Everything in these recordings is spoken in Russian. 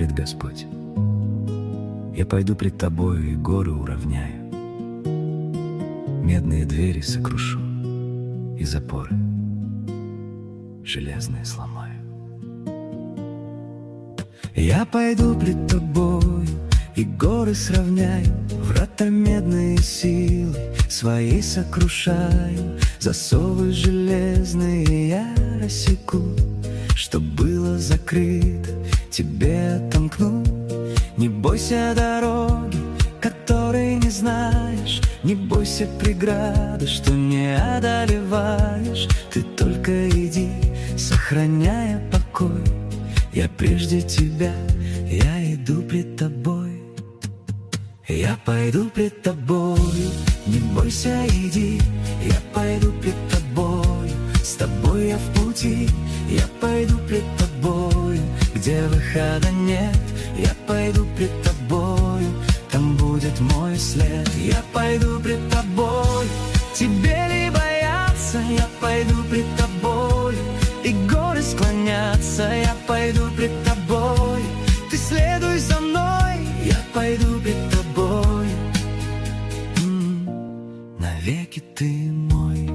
говорит Господь: я пойду пред тобою и горы уравняю, медные двери сокрушу и запоры железные сломаю. Я пойду пред тобою и горы сравняю, врата медные силы своей сокрушаю, засовы железные я рассеку, что было закрыто, тебе отомкну. Не бойся дороги, которой не знаешь, не бойся преграды, что не одолеваешь. Ты только иди, сохраняя покой. Я прежде тебя, я иду пред тобой. Я пойду пред тобою, не бойся, иди. Я пойду пред тобою, с тобой я в пути. Я пойду пред тобою, где выхода нет. Я пойду пред тобою, там будет мой след. Я пойду пред тобою, тебе ли бояться? Я пойду пред тобою, и горы склонятся. Я пойду пред тобою, ты следуй за мной. Я пойду пред тобою, навеки ты мой.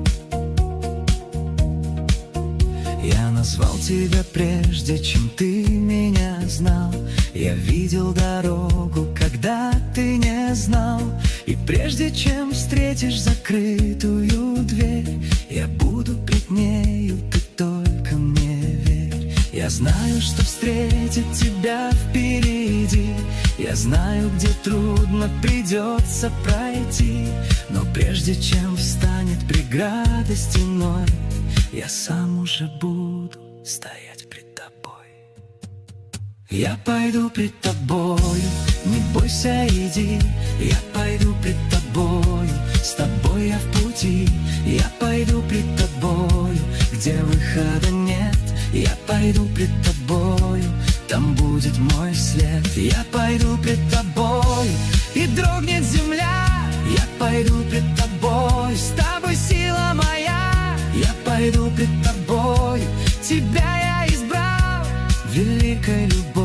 Я назвал тебя прежде, чем ты меня знал. Я видел дорогу, когда ты не знал. И прежде чем встретишь закрытую дверь, я буду пред нею, ты только мне верь. Я знаю, что встретит тебя впереди. Я знаю, где трудно придется пройти. Но прежде чем встанет преграда стеной, я сам уже буду стоять пред тобой. Я пойду пред тобою, не бойся, иди. Я пойду пред тобою, с тобой я в пути. Я пойду пред тобою, где выхода нет. Я пойду пред тобою, там будет мой след. Я пойду пред тобою, и дрогнет земля. Я пойду пред тобою, с тобой сила моя. Я пойду пред тобою, тебя я избрал великой любовью.